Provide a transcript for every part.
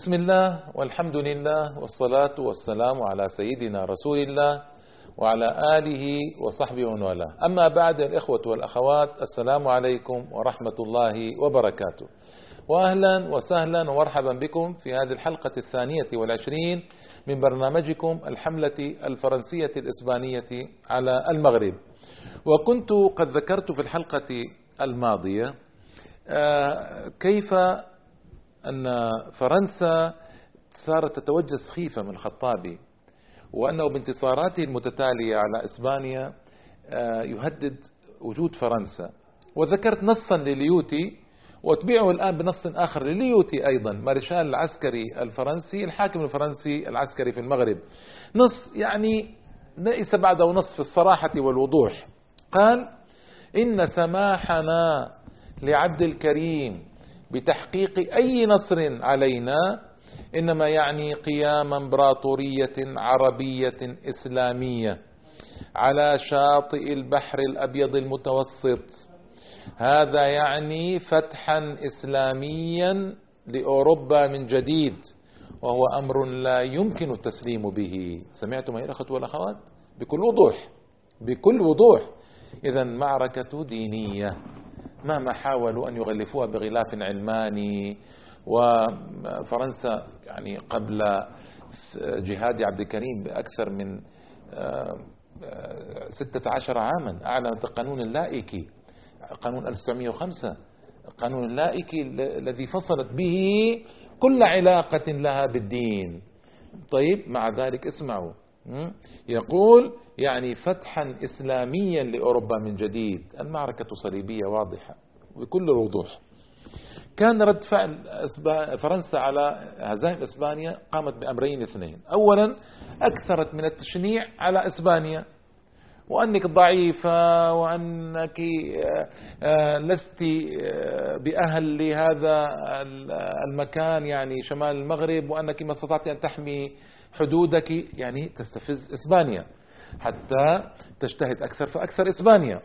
بسم الله والحمد لله والصلاة والسلام على سيدنا رسول الله وعلى آله وصحبه ومن والاه. أما بعد، الإخوة والأخوات، السلام عليكم ورحمة الله وبركاته، وأهلا وسهلا ومرحبا بكم في هذه الحلقة 22 من برنامجكم الحملة الفرنسية الإسبانية على المغرب. وكنت قد ذكرت في الحلقة الماضية كيف أن فرنسا صارت تتوجس خيفة من الخطابي، وأنه بانتصاراته المتتالية على إسبانيا يهدد وجود فرنسا. وذكرت نصا لليوتي، واتبعه الآن بنص آخر لليوتي أيضا، مارشال العسكري الفرنسي الحاكم الفرنسي العسكري في المغرب. نص يعني ليس بعده نص في الصراحة والوضوح. قال: إن سماحنا لعبد الكريم بتحقيق أي نصر علينا إنما يعني قيام امبراطورية عربية إسلامية على شاطئ البحر الأبيض المتوسط. هذا يعني فتحا إسلاميا لأوروبا من جديد، وهو أمر لا يمكن التسليم به. سمعتم أيها الأخوة والأخوات؟ بكل وضوح. إذا معركة دينية، مهما حاولوا أن يغلفوها بغلاف علماني. وفرنسا يعني قبل جهاد عبد الكريم بأكثر من 16 عاما أعلنت القانون اللائكي، قانون 1905، القانون اللائكي الذي فصلت به كل علاقة لها بالدين. طيب، مع ذلك اسمعوا، يقول يعني فتحا إسلاميا لأوروبا من جديد. المعركة صليبية واضحة بكل الوضوح. كان رد فعل فرنسا على هزائم إسبانيا قامت بأمرين اثنين. أولا، أكثرت من التشنيع على إسبانيا، وأنك ضعيفة، وأنك لست بأهل لهذا المكان يعني شمال المغرب، وأنك ما استطعت أن تحمي حدودك، يعني تستفز إسبانيا حتى تجتهد أكثر فأكثر إسبانيا،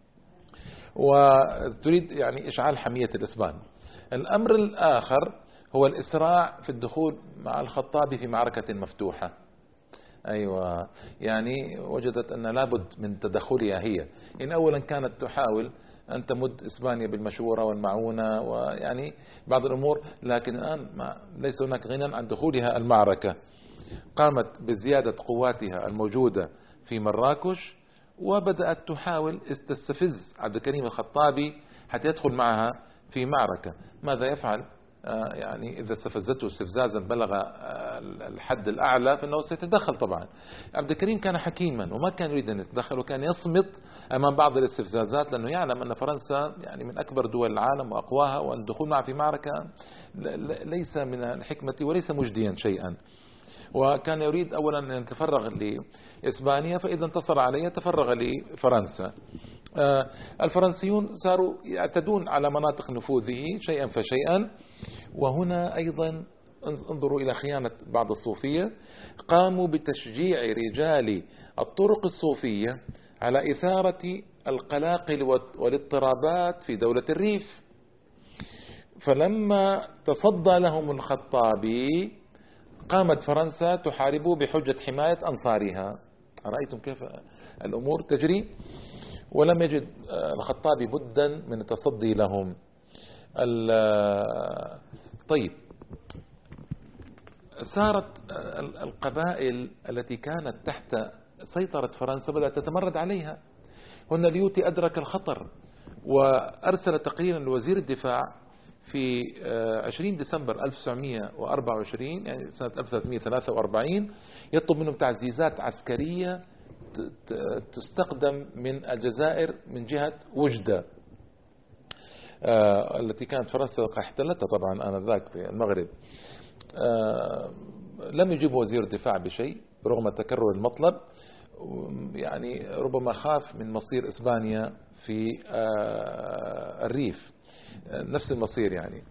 وتريد يعني إشعال حمية الإسبان. الأمر الآخر هو الإسراع في الدخول مع الخطابي في معركة مفتوحة. أيوة، يعني وجدت أن لابد من تدخلها هي. إن أولا كانت تحاول أن تمد إسبانيا بالمشورة والمعونة ويعني بعض الأمور، لكن الآن ليس هناك غنى عن دخولها المعركة. قامت بزيادة قواتها الموجودة في مراكش، وبدأت تحاول تستفز عبد الكريم الخطابي حتى يدخل معها في معركة. ماذا يفعل؟ يعني إذا استفزته استفزازا بلغ الحد الأعلى فإنه سيتدخل. طبعا عبد الكريم كان حكيما وما كان يريد أن يتدخل، وكان يصمت أمام بعض الاستفزازات، لأنه يعلم أن فرنسا يعني من أكبر دول العالم وأقواها، وأن الدخول معها في معركة ليس من الحكمة وليس مجديا شيئا. وكان يريد أولا أن يتفرغ لإسبانيا، فإذا انتصر عليها تفرغ لفرنسا. الفرنسيون صاروا يعتدون على مناطق نفوذه شيئا فشيئا. وهنا أيضا انظروا إلى خيانة بعض الصوفية. قاموا بتشجيع رجال الطرق الصوفية على إثارة القلاقل والاضطرابات في دولة الريف. فلما تصدى لهم الخطابي قامت فرنسا تحاربه بحجة حماية أنصارها. رأيتم كيف الأمور تجري؟ ولم يجد الخطابي بدا من التصدي لهم. طيب، صارت القبائل التي كانت تحت سيطرة فرنسا بدأت تتمرد عليها. هنا اليوتي أدرك الخطر، وأرسل تقريرا لوزير الدفاع في 20 ديسمبر 1924 يعني سنة 1343 يطلب منهم تعزيزات عسكرية تستخدم من الجزائر من جهة وجدة التي كانت فرنسا احتلتها طبعا آنذاك في المغرب. لم يجيب وزير الدفاع بشيء رغم تكرر المطلب. يعني ربما خاف من مصير إسبانيا في الريف، نفس المصير. يعني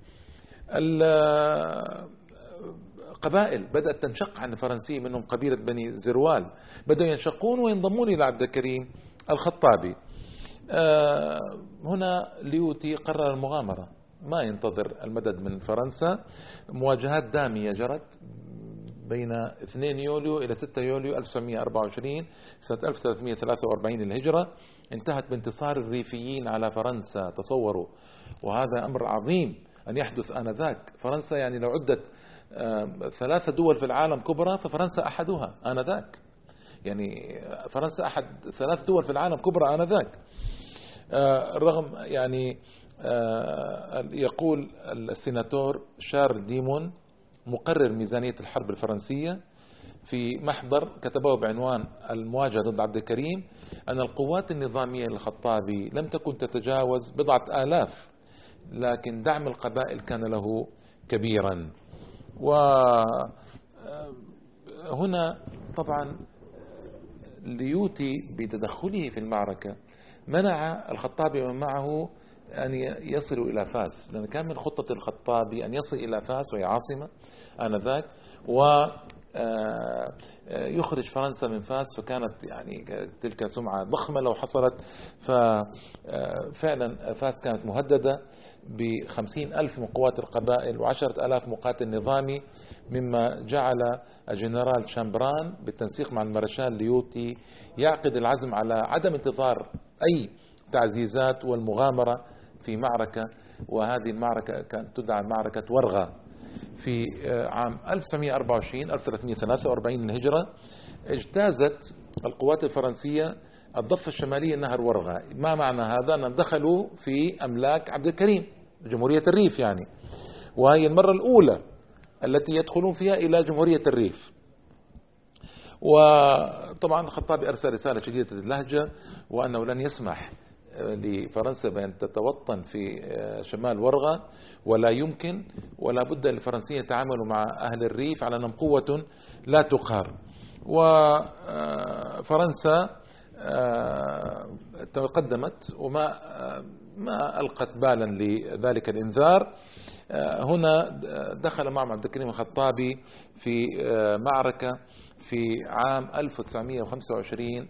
القبائل بدأت تنشق عن الفرنسيين، منهم قبيلة بني زروال بدأوا ينشقون وينضمون إلى عبد الكريم الخطابي. هنا ليوتي قرر المغامرة، ما ينتظر المدد من فرنسا. مواجهات دامية جرت بين 2 يوليو إلى 6 يوليو 1924 سنة 1343 للهجرة، انتهت بانتصار الريفيين على فرنسا. تصوروا، وهذا أمر عظيم أن يحدث آنذاك. فرنسا يعني لو عدت 3 دول في العالم كبرى ففرنسا أحدها آنذاك، يعني فرنسا أحد 3 دول في العالم كبرى آنذاك. رغم يعني يقول السيناتور شارل ديمون مقرر ميزانية الحرب الفرنسية في محضر كتبه بعنوان المواجهة ضد عبد الكريم أن القوات النظامية للخطابي لم تكن تتجاوز 1,000، لكن دعم القبائل كان له كبيرا. وهنا طبعا ليوتي بتدخله في المعركة منع الخطابي ومن معه أن يصلوا إلى فاس، لأن كان من خطة الخطابي أن يصل إلى فاس وهي عاصمة آنذاك ويخرج فرنسا من فاس، فكانت يعني تلك سمعة ضخمة لو حصلت. ففعلا فاس كانت مهددة ب50,000 من قوات القبائل و10,000 مقاتل نظامي، مما جعل الجنرال شامبران بالتنسيق مع المارشال ليوتي يعقد العزم على عدم انتظار أي تعزيزات والمغامرة في معركة، وهذه المعركة كانت تدعى معركة ورغة. في عام 1924 1343 للهجرة اجتازت القوات الفرنسية الضفة الشمالية نهر ورغة. ما معنى هذا؟ أنهم دخلوا في أملاك عبد الكريم جمهورية الريف يعني، وهي المرة الأولى التي يدخلون فيها إلى جمهورية الريف. وطبعا الخطابي أرسل رسالة شديدة اللهجة وأنه لن يسمح لفرنسا بأن تتوطن في شمال ورغة، ولا يمكن ولا بد للفرنسيين يتعاملوا مع أهل الريف على أنهم قوة لا تقهر. وفرنسا تقدمت وما ألقت بالا لذلك الإنذار. هنا دخل معهم عبد الكريم الخطابي في معركة في عام 1925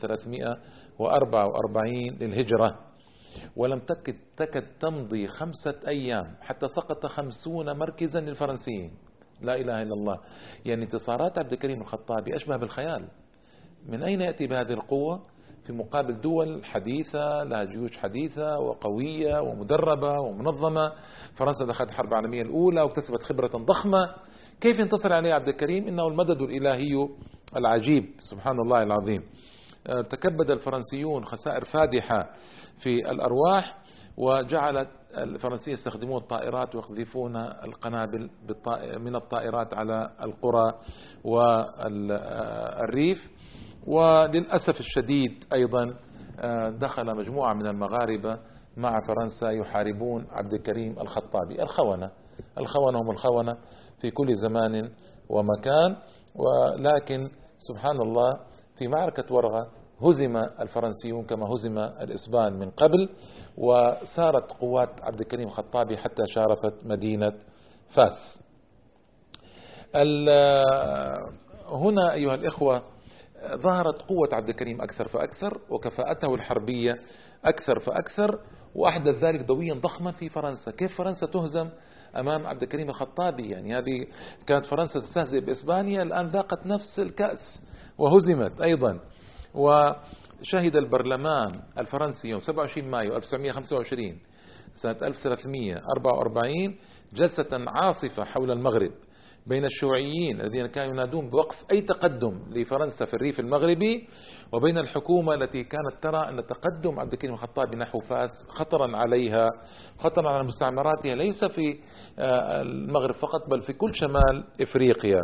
1344 للهجرة، ولم تكد تمضي 5 أيام حتى سقط 50 مركزا للفرنسيين. لا إله إلا الله. يعني انتصارات عبد الكريم الخطابي أشبه بالخيال. من أين يأتي بهذه القوة في مقابل دول حديثة لها جيوش حديثة وقوية ومدربة ومنظمة؟ فرنسا دخلت الحرب العالمية الأولى واكتسبت خبرة ضخمة. كيف ينتصر عليه عبد الكريم؟ إنه المدد الإلهي العجيب سبحان الله العظيم. تكبد الفرنسيون خسائر فادحة في الأرواح، وجعلت الفرنسيين يستخدمون الطائرات ويقذفون القنابل من الطائرات على القرى والريف. وللأسف الشديد أيضا دخل مجموعة من المغاربة مع فرنسا يحاربون عبد الكريم الخطابي. الخونة هم الخونة في كل زمان ومكان. ولكن سبحان الله في معركة ورغة هزم الفرنسيون كما هزم الإسبان من قبل، وسارت قوات عبد الكريم الخطابي حتى شارفت مدينة فاس. هنا أيها الإخوة ظهرت قوة عبد الكريم أكثر فأكثر، وكفاءته الحربية أكثر فأكثر، وأحدث ذلك ضويا ضخما في فرنسا. كيف فرنسا تهزم أمام عبد الكريم الخطابي؟ يعني هذه كانت فرنسا تستهزئ بإسبانيا، الآن ذاقت نفس الكأس وهزمت أيضا. وشهد البرلمان الفرنسي يوم 27 مايو 1925 سنة 1344 جلسة عاصفة حول المغرب بين الشيوعيين الذين كانوا ينادون بوقف أي تقدم لفرنسا في الريف المغربي، وبين الحكومة التي كانت ترى أن تقدم عبد الكريم الخطابي نحو فاس خطرا عليها، خطرا على مستعمراتها، ليس في المغرب فقط بل في كل شمال إفريقيا.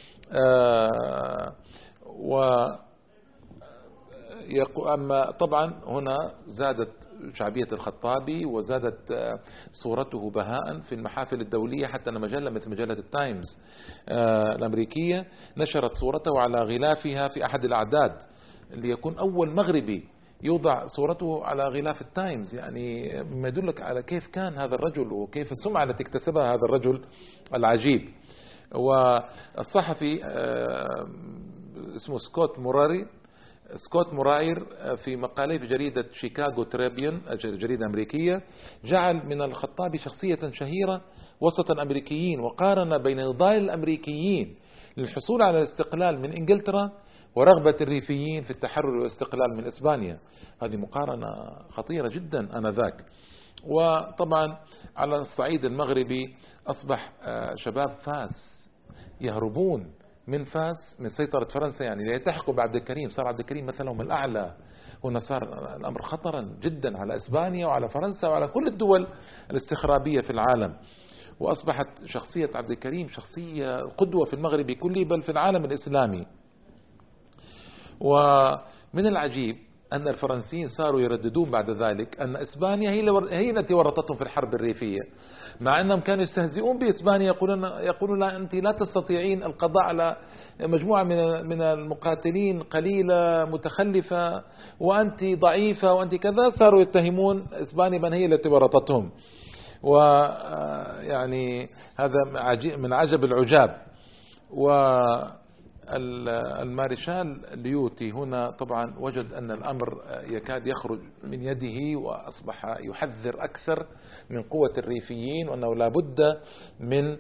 أما طبعا هنا زادت شعبية الخطابي وزادت صورته بهاء في المحافل الدولية، حتى أن مجلة مثل مجلة التايمز الأمريكية نشرت صورته على غلافها في أحد الأعداد ليكون أول مغربي يوضع صورته على غلاف التايمز. يعني ما يدلك على كيف كان هذا الرجل وكيف السمعة التي اكتسبها هذا الرجل العجيب. والصحفي اسمه سكوت موراري سكوت موراير في مقاله في جريدة شيكاغو تريبيون، جريدة أمريكية، جعل من الخطابي شخصية شهيرة وسط الأمريكيين، وقارن بين نضال الأمريكيين للحصول على الاستقلال من إنجلترا ورغبة الريفيين في التحرر والاستقلال من إسبانيا. هذه مقارنة خطيرة جدا آنذاك. وطبعا على الصعيد المغربي أصبح شباب فاس يهربون من فاس من سيطرة فرنسا، يعني ليلتحقوا بعبد الكريم. صار عبد الكريم مثلهم الأعلى. هنا صار الأمر خطرا جدا على إسبانيا وعلى فرنسا وعلى كل الدول الاستخرابية في العالم. وأصبحت شخصية عبد الكريم شخصية قدوة في المغرب كله، بل في العالم الإسلامي. ومن العجيب أن الفرنسيين صاروا يرددون بعد ذلك أن إسبانيا هي التي ورطتهم في الحرب الريفية، مع أنهم كانوا يستهزئون بإسبانيا، يقولون لا، أنت لا تستطيعين القضاء على مجموعة من المقاتلين قليلة متخلفة، وأنت ضعيفة، وأنت كذا. صاروا يتهمون إسبانيا بأن هي التي ورطتهم. ويعني هذا من عجب العجاب. والمارشال ليوتي هنا طبعا وجد أن الأمر يكاد يخرج من يده، وأصبح يحذر أكثر من قوة الريفيين، وأنه لا بد من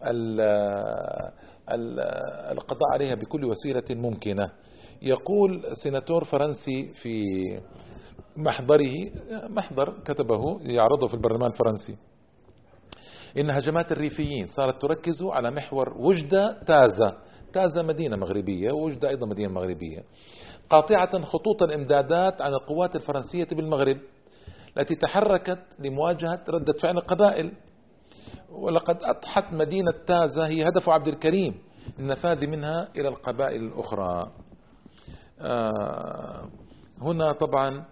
القضاء عليها بكل وسيلة ممكنة. يقول سيناتور فرنسي في محضر كتبه يعرضه في البرلمان الفرنسي إن هجمات الريفيين صارت تركز على محور وجدة تازة مدينة مغربية، ووجدة أيضا مدينة مغربية، قاطعة خطوط الإمدادات عن القوات الفرنسية بالمغرب التي تحركت لمواجهة ردة فعل القبائل. ولقد أضحت مدينة تازة هي هدف عبد الكريم للنفاذ منها إلى القبائل الأخرى. هنا طبعا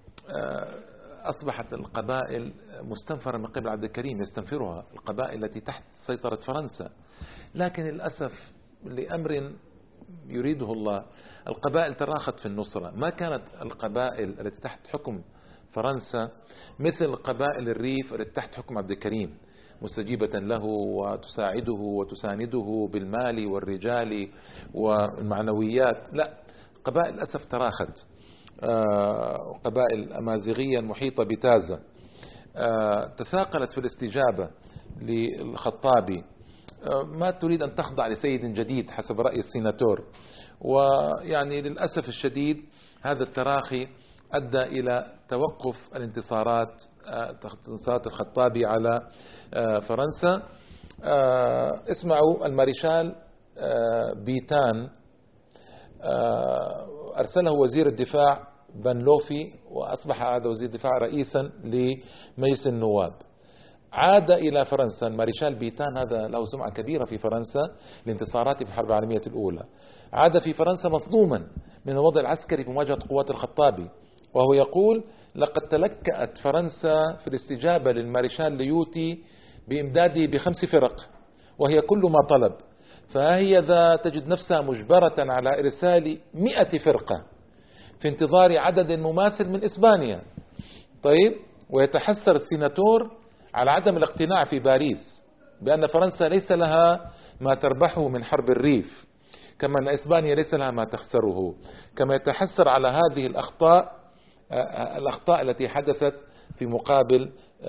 أصبحت القبائل مستنفرة من قبل عبد الكريم، يستنفرها القبائل التي تحت سيطرة فرنسا. لكن للأسف لأمر يريده الله القبائل تراخت في النصرة. ما كانت القبائل التي تحت حكم فرنسا مثل قبائل الريف التي تحت حكم عبد الكريم مستجيبة له وتساعده وتسانده بالمال والرجال والمعنويات. لا، قبائل للأسف تراخت. قبائل أمازيغية المحيطة بتازة تثاقلت في الاستجابة للخطابي، ما تريد أن تخضع لسيد جديد حسب رأي السيناتور. ويعني للأسف الشديد هذا التراخي أدى إلى توقف الانتصارات الخطابي على فرنسا. اسمعوا، المارشال بيتان أرسله وزير الدفاع بنلوفي، وأصبح هذا وزير الدفاع رئيسا لمجلس النواب. عاد إلى فرنسا المارشال بيتان، هذا له سمعة كبيرة في فرنسا لانتصاراته في الحرب العالمية الأولى. عاد في فرنسا مصدوما من الوضع العسكري في مواجهة قوات الخطابي، وهو يقول لقد تلكأت فرنسا في الاستجابة للمارشال ليوتي بإمداده ب5 فرق وهي كل ما طلب، فهي ذا تجد نفسها مجبرة على إرسال 100 فرقة في انتظار عدد مماثل من إسبانيا. طيب، ويتحسر السيناتور على عدم الاقتناع في باريس بأن فرنسا ليس لها ما تربحه من حرب الريف، كما أن إسبانيا ليس لها ما تخسره. كما يتحسر على هذه الأخطاء التي حدثت في مقابل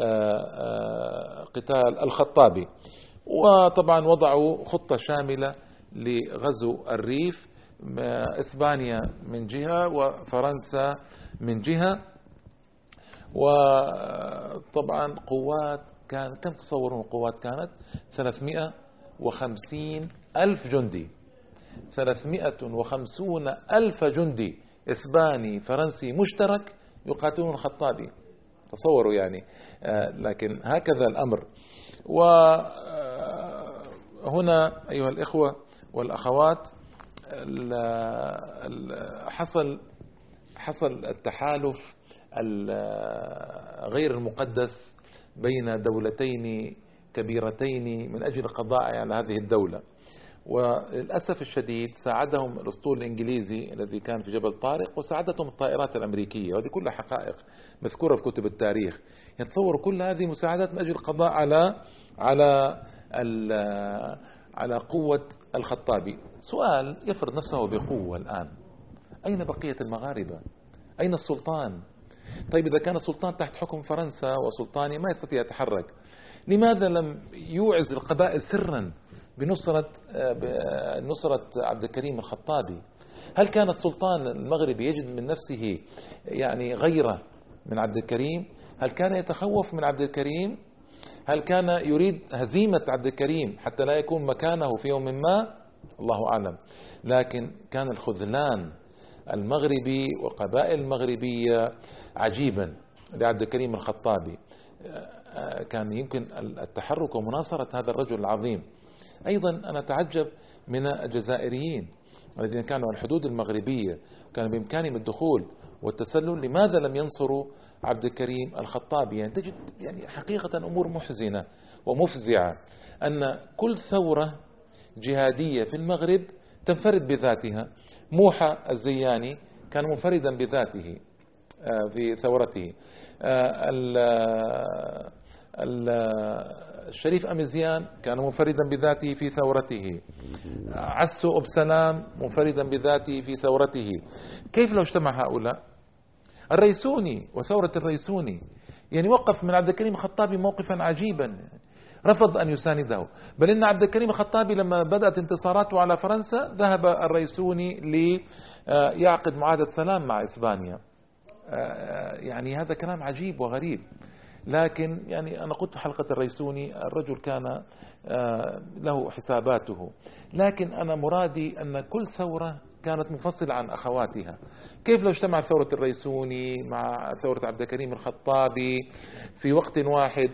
قتال الخطابي. وطبعا وضعوا خطة شاملة لغزو الريف، إسبانيا من جهة وفرنسا من جهة. وطبعا قوات كم تصورون قوات كانت 350 ألف جندي، 350 ألف جندي إسباني فرنسي مشترك يقاتلون الخطابي. تصوروا يعني. لكن هكذا الأمر. وهنا أيها الإخوة والأخوات حصل التحالف غير المقدس بين دولتين كبيرتين من أجل القضاء على هذه الدولة. وللأسف الشديد ساعدهم الأسطول الإنجليزي الذي كان في جبل طارق، وساعدتهم الطائرات الأمريكية، وهذه كلها حقائق مذكورة في كتب التاريخ. يتصور كل هذه مساعدات من أجل القضاء على قوة الخطابي. سؤال يفرض نفسه بقوة الآن، أين بقية المغاربة؟ أين السلطان؟ طيب إذا كان السلطان تحت حكم فرنسا وسلطاني ما يستطيع يتحرك، لماذا لم يوعز القبائل سرا بنصرة عبد الكريم الخطابي؟ هل كان السلطان المغربي يجد من نفسه يعني غيرة من عبد الكريم؟ هل كان يتخوف من عبد الكريم؟ هل كان يريد هزيمة عبد الكريم حتى لا يكون مكانه في يوم ما؟ الله أعلم. لكن كان الخذلان المغربي وقبائل المغربية عجيبا لعبد الكريم الخطابي. كان يمكن التحرك ومناصرة هذا الرجل العظيم. أيضا أنا أتعجب من الجزائريين الذين كانوا على الحدود المغربية كان بإمكانهم الدخول والتسلل، لماذا لم ينصروا عبد الكريم الخطابي؟ يعني تجد يعني حقيقة أمور محزنة ومفزعة، أن كل ثورة جهادية في المغرب تنفرد بذاتها. موحى الزياني كان منفردا بذاته في ثورته، الشريف أميزيان كان منفردا بذاته في ثورته، عسو أبسلام منفردا بذاته في ثورته. كيف لو اجتمع هؤلاء؟ الريسوني وثورة الريسوني يعني وقف من عبد الكريم الخطابي موقفا عجيبا، رفض أن يسانده، بل إن عبد الكريم الخطابي لما بدأت انتصاراته على فرنسا ذهب الريسوني ليعقد معاهدة سلام مع إسبانيا. يعني هذا كلام عجيب وغريب. لكن يعني أنا قلت حلقة الريسوني الرجل كان له حساباته، لكن أنا مرادي أن كل ثورة كانت منفصلة عن أخواتها. كيف لو اجتمع ثورة الريسوني مع ثورة عبد الكريم الخطابي في وقت واحد،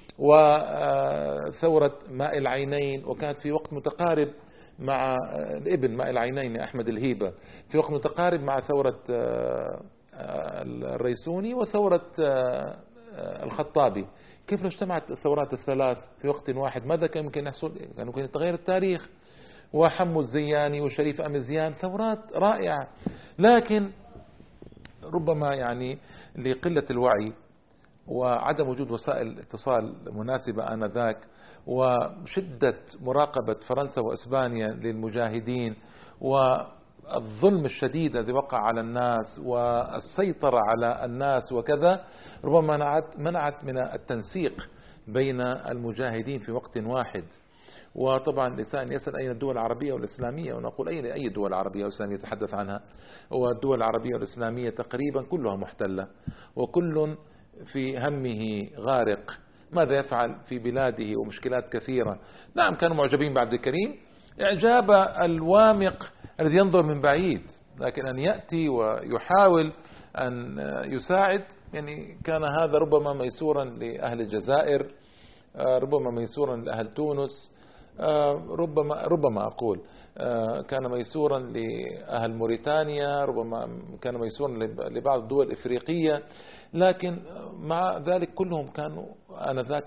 وثورة ماء العينين وكانت في وقت متقارب مع الابن ماء العينين أحمد الهيبة، في وقت متقارب مع ثورة الريسوني وثورة الخطابي. كيف لو اجتمعت الثورات الثلاث في وقت واحد؟ ماذا كان ممكن يحصل؟ كان ممكن يتغير التاريخ. وحمو الزياني وشريف أميزيان ثورات رائعة، لكن ربما يعني لقلة الوعي وعدم وجود وسائل اتصال مناسبة آنذاك وشدة مراقبة فرنسا وإسبانيا للمجاهدين والظلم الشديد الذي وقع على الناس والسيطرة على الناس وكذا، ربما منعت من التنسيق بين المجاهدين في وقت واحد. وطبعا الإنسان يسأل أين الدول العربية والإسلامية، ونقول أي دول عربية وإسلامية يتحدث عنها؟ والدول العربية والإسلامية تقريبا كلها محتلة، وكل في همه غارق، ماذا يفعل في بلاده ومشكلات كثيرة. نعم كانوا معجبين بعبد الكريم إعجاب الوامق الذي ينظر من بعيد، لكن أن يأتي ويحاول أن يساعد يعني كان هذا ربما ميسورا لأهل الجزائر، ربما ميسورا لأهل تونس، ربما أقول كان ميسورا لأهل موريتانيا، ربما كان ميسورا لبعض الدول الإفريقية، لكن مع ذلك كلهم كانوا آنذاك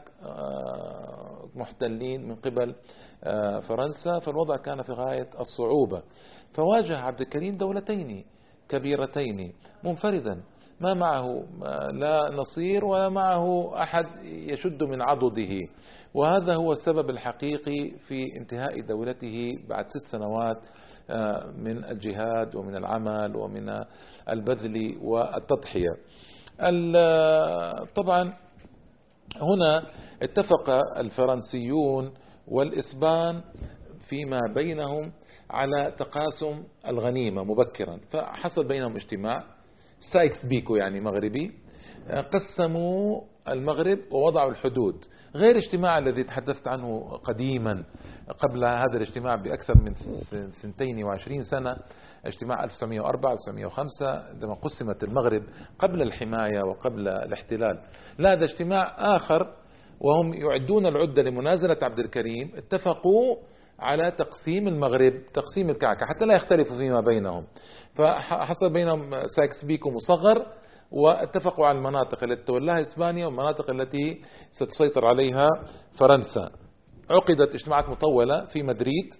محتلين من قبل فرنسا، فالوضع كان في غاية الصعوبة. فواجه عبد الكريم دولتين كبيرتين منفردا، ما معه لا نصير ولا معه أحد يشد من عضده، وهذا هو السبب الحقيقي في انتهاء دولته بعد 6 سنوات من الجهاد ومن العمل ومن البذل والتضحية. طبعا هنا اتفق الفرنسيون والإسبان فيما بينهم على تقاسم الغنيمة مبكرا، فحصل بينهم اجتماع سايكس بيكو يعني مغربي، قسموا المغرب ووضعوا الحدود، غير اجتماع الذي تحدثت عنه قديما قبل هذا الاجتماع بأكثر من 22 سنة، اجتماع 1904 1905 عندما قسمت المغرب قبل الحماية وقبل الاحتلال. لا، هذا اجتماع آخر وهم يعدون العدة لمنازلة عبد الكريم، اتفقوا على تقسيم المغرب تقسيم الكعكة حتى لا يختلفوا فيما بينهم، فحصل بينهم سايكس بيكو مصغر، واتفقوا على المناطق التي تولاها إسبانيا والمناطق التي ستسيطر عليها فرنسا. عقدت اجتماعات مطولة في مدريد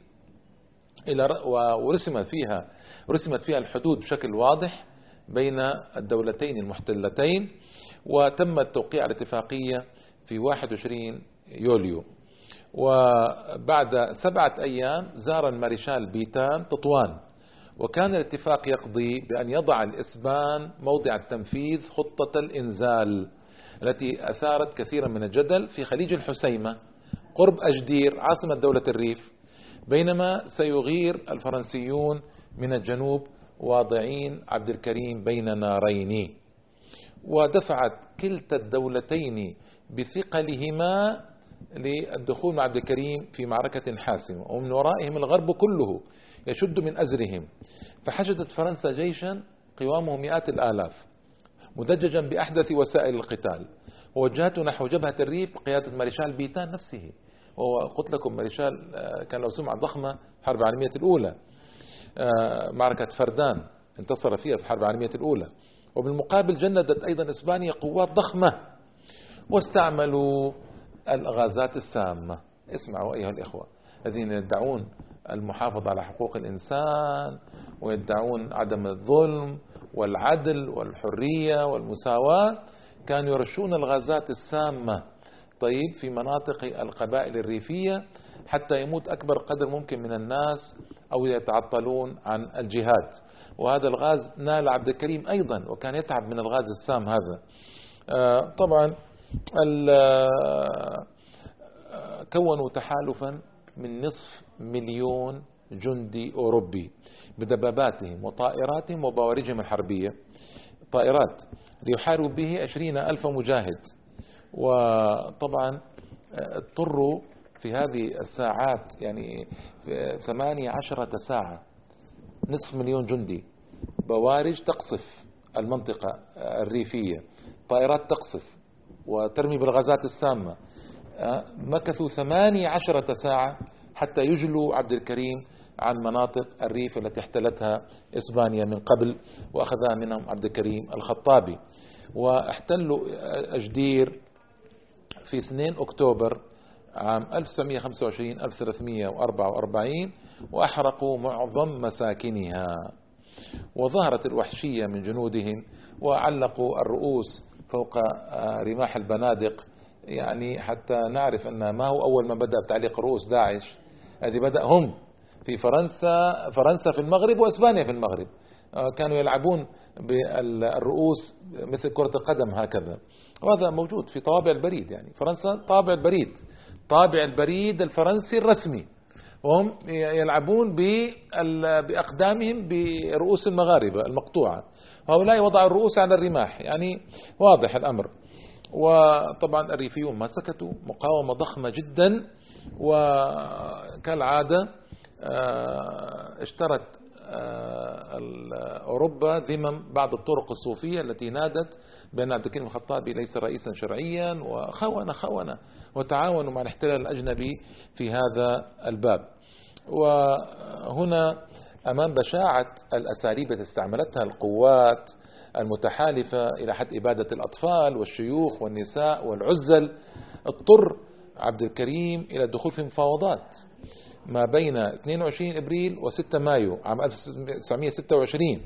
ورسمت فيها الحدود بشكل واضح بين الدولتين المحتلتين، وتم التوقيع على الاتفاقية في 21 يوليو. وبعد 7 أيام زار المارشال بيتان تطوان، وكان الاتفاق يقضي بأن يضع الإسبان موضع التنفيذ خطة الإنزال التي أثارت كثيرا من الجدل في خليج الحسيمة قرب أجدير عاصمة دولة الريف، بينما سيغير الفرنسيون من الجنوب واضعين عبد الكريم بين نارين. ودفعت كلتا الدولتين بثقلهما للدخول مع عبد الكريم في معركة حاسمة، ومن ورائهم الغرب كله يشد من أزرهم. فحشدت فرنسا جيشا قوامه مئات الآلاف مدججا بأحدث وسائل القتال، ووجهته نحو جبهة الريف بقيادة مارشال بيتان نفسه، وهو قلت لكم مارشال كان له سمعة ضخمة في الحرب العالمية الأولى، معركة فردان انتصر فيها في الحرب العالمية الأولى. وبالمقابل جندت أيضا إسبانيا قوات ضخمة، واستعملوا الغازات السامة. اسمعوا أيها الإخوة، الذين يدعون المحافظة على حقوق الإنسان ويدعون عدم الظلم والعدل والحرية والمساواة كانوا يرشون الغازات السامة طيب في مناطق القبائل الريفية حتى يموت أكبر قدر ممكن من الناس أو يتعطلون عن الجهاد. وهذا الغاز نال عبد الكريم أيضا، وكان يتعب من الغاز السام هذا. طبعا كونوا تحالفا من 500,000 جندي أوروبي بدباباتهم وطائراتهم وبوارجهم الحربية، طائرات ليحاربوا به 20,000 مجاهد. وطبعا اضطروا في هذه الساعات، يعني 18 ساعة، 500,000 جندي، بوارج تقصف المنطقة الريفية، طائرات تقصف وترمي بالغازات السامة، مكثوا 18 ساعة حتى يجلوا عبد الكريم عن مناطق الريف التي احتلتها إسبانيا من قبل وأخذها منهم عبد الكريم الخطابي. واحتلوا أجدير في 2 أكتوبر عام 1925 1344 وأحرقوا معظم مساكنها. وظهرت الوحشية من جنودهم وعلقوا الرؤوس فوق رماح البنادق، يعني حتى نعرف أن ما هو أول ما بدأ تعليق رؤوس داعش، هذه بدأ هم في فرنسا في المغرب وإسبانيا في المغرب، كانوا يلعبون بالرؤوس مثل كرة القدم هكذا. وهذا موجود في طوابع البريد، يعني فرنسا طابع البريد الفرنسي الرسمي، وهم يلعبون بأقدامهم برؤوس المغاربة المقطوعة، هؤلاء وضعوا الرؤوس على الرماح، يعني واضح الأمر. وطبعا الريفيون ما سكتوا، مقاومة ضخمة جدا. وكالعادة اشترت أوروبا ذمم بعض الطرق الصوفية التي نادت بأن عبد الكريم الخطابي ليس رئيسا شرعيا، وخونة وتعاونوا مع الاحتلال الأجنبي في هذا الباب. وهنا أمام بشاعة الأساليب التي استعملتها القوات المتحالفة إلى حد إبادة الأطفال والشيوخ والنساء والعزل، اضطر عبد الكريم إلى الدخول في مفاوضات ما بين 22 إبريل و6 مايو عام 1926،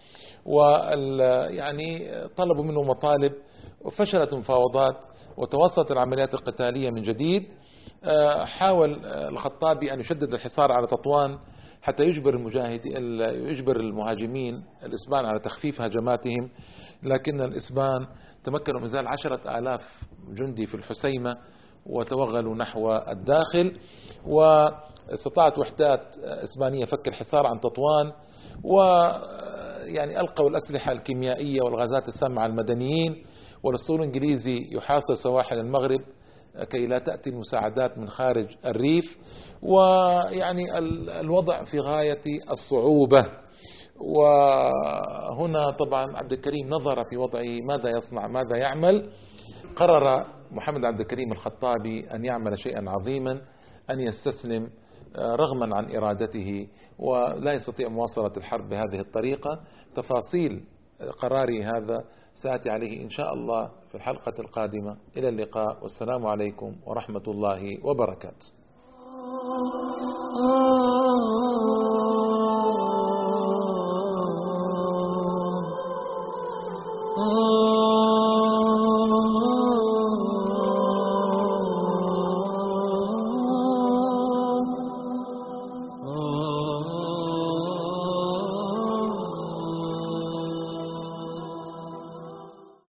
يعني طلبوا منه مطالب وفشلت المفاوضات وتواصلت العمليات القتالية من جديد. حاول الخطابي أن يشدد الحصار على تطوان حتى يجبر المهاجمين الإسبان على تخفيف هجماتهم، لكن الإسبان تمكنوا من إنزال 10,000 جندي في الحسيمة وتوغلوا نحو الداخل. واستطاعت وحدات إسبانية فك الحصار عن تطوان، ويعني ألقوا الأسلحة الكيميائية والغازات السامة على المدنيين. والأسطول الإنجليزي يحاصر سواحل المغرب كي لا تأتي المساعدات من خارج الريف. ويعني الوضع في غاية الصعوبة. وهنا طبعا عبد الكريم نظر في وضعه ماذا يصنع ماذا يعمل. قرر محمد عبد الكريم الخطابي أن يعمل شيئا عظيما، أن يستسلم رغما عن إرادته، ولا يستطيع مواصلة الحرب بهذه الطريقة. تفاصيل قراري هذا سآتي عليه إن شاء الله في الحلقة القادمة. إلى اللقاء، والسلام عليكم ورحمة الله وبركاته.